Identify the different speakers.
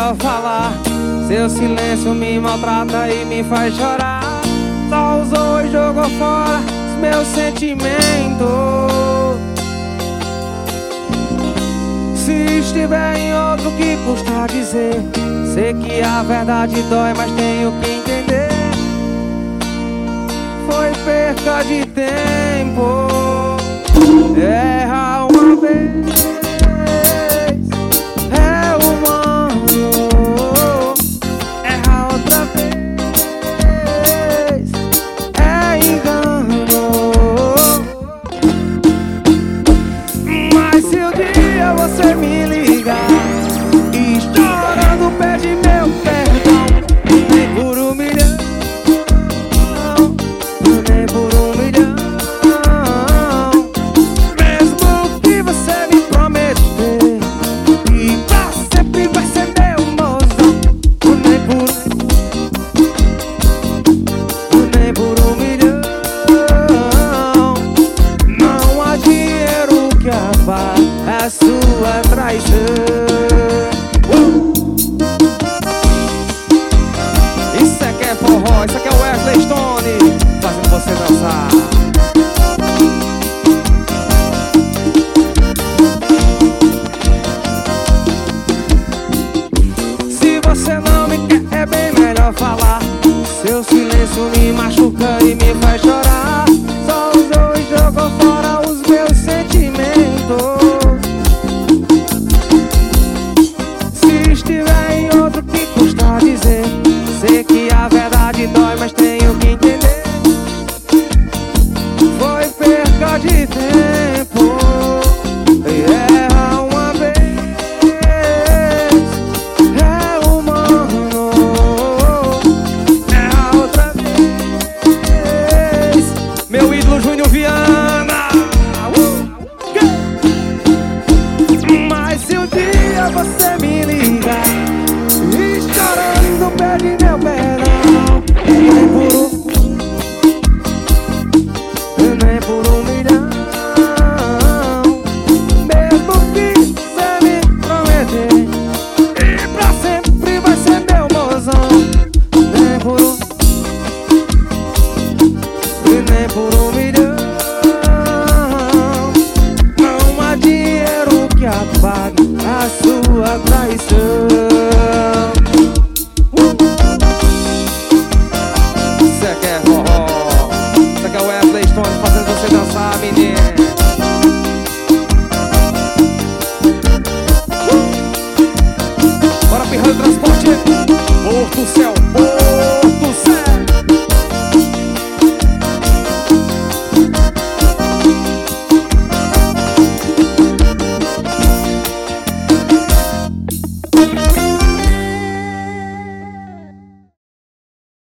Speaker 1: melhor falar. Seu silêncio me maltrata e me faz chorar. Só usou e jogou fora os meus sentimentos. Se estiver em outro, que custa dizer? Sei que a verdade dói, mas tenho que entender. Foi perca de tempo. Erra uma vez, é humano. Erra outra vez, é engano. Mas se o dia você me ligar e chorando pede meu perdão, nem por um milhão, nem por um milhão. Mesmo que você me prometer que pra sempre vai ser meu mozão, nem por um milhão. Não há dinheiro que apague a sua traição. Isso aqui é forró, isso aqui é o Wesley Stone fazendo você dançar. Se você não me quer, é bem melhor falar. Seu silêncio me machuca e me faz chorar.